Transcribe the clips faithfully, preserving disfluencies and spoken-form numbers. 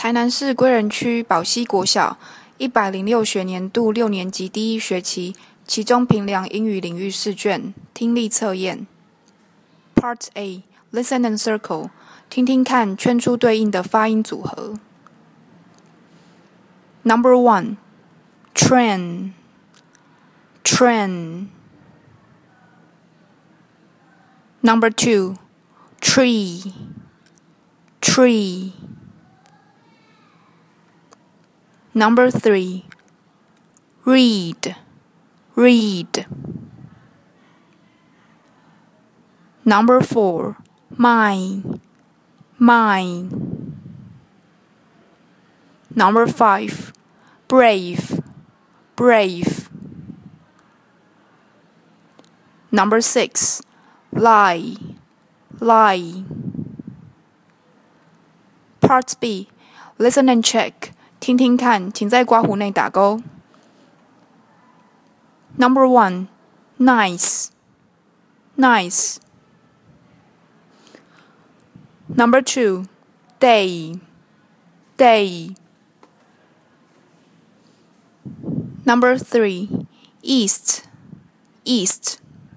台南市归仁区宝溪国小一百零六学年度六年级第一学期期中评量英语领域试卷听力测验 Part A Listen and Circle 听听看圈出对应的发音组合 Number one Train Train Number two Tree Tree Number three, read, read. Number four, mine, mine. Number five, brave, brave. Number six, lie, lie. Part B, listen and check.听听看，请在刮胡内打勾。Number one, nice, nice. Number two, day, day. Number three, east, east.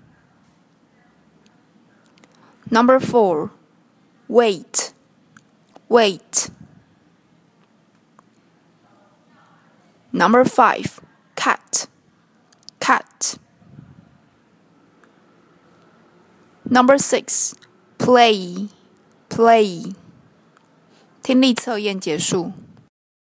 Number four, wait, wait.Number five, cat, cat. Number six, play, play. 听力测验结束。